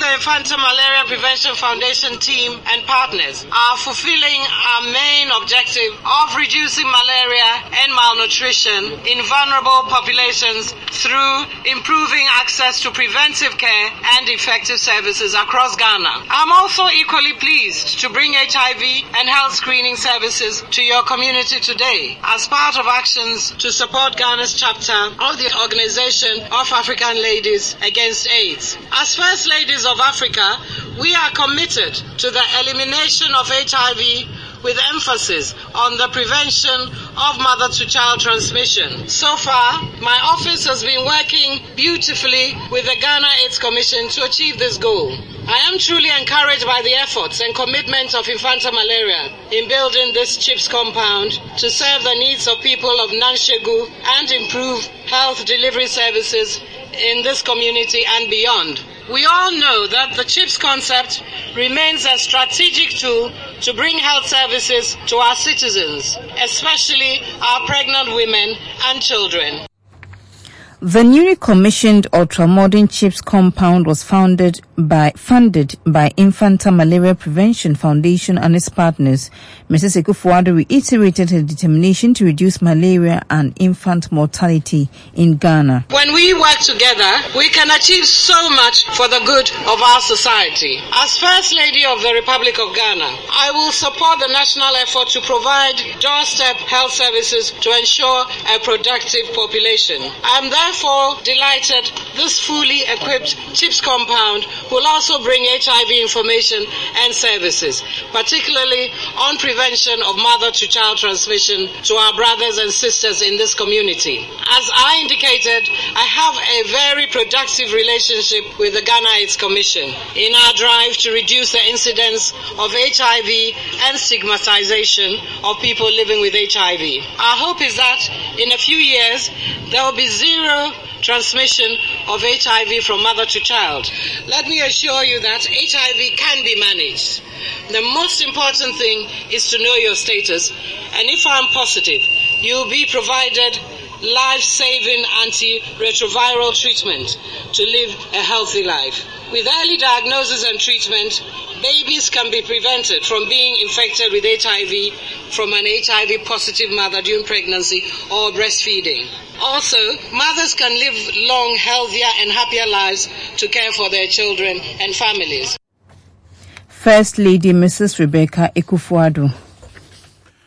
Infanta Malaria Prevention Foundation team and partners are fulfilling our main objective of reducing malaria and malnutrition in vulnerable populations through improving access to preventive care and effective services across Ghana. I'm also equally pleased to bring HIV and health screening services to your community today as part of actions to support Ghana's chapter of the Organization of African Ladies Against AIDS. As First Ladies of Africa, we are committed to the elimination of HIV with emphasis on the prevention of mother-to-child transmission. So far, my office has been working beautifully with the Ghana AIDS Commission to achieve this goal. I am truly encouraged by the efforts and commitment of Infanta Malaria in building this CHIPS compound to serve the needs of people of Nanshegu and improve health delivery services in this community and beyond. We all know that the CHIPS concept remains a strategic tool to bring health services to our citizens, especially our pregnant women and children. The newly commissioned ultramodern CHIPS compound was funded by Infanta Malaria Prevention Foundation and its partners. Mrs. Ekufuado reiterated her determination to reduce malaria and infant mortality in Ghana. When we work together, we can achieve so much for the good of our society. As First Lady of the Republic of Ghana, I will support the national effort to provide doorstep health services to ensure a productive population. I am therefore delighted this fully equipped CHIPS compound will also bring HIV information and services, particularly on prevention of mother-to-child transmission to our brothers and sisters in this community. As I indicated, I have a very productive relationship with the Ghana AIDS Commission in our drive to reduce the incidence of HIV and stigmatization of people living with HIV. Our hope is that in a few years, there will be zero transmission of HIV from mother to child. Let me assure you that HIV can be managed. The most important thing is to know your status, and if I'm positive, you'll be provided life-saving antiretroviral treatment to live a healthy life. With early diagnosis and treatment, babies can be prevented from being infected with HIV from an HIV-positive mother during pregnancy or breastfeeding. Also, mothers can live long, healthier and happier lives to care for their children and families. First Lady Mrs. Rebecca Ekufuado.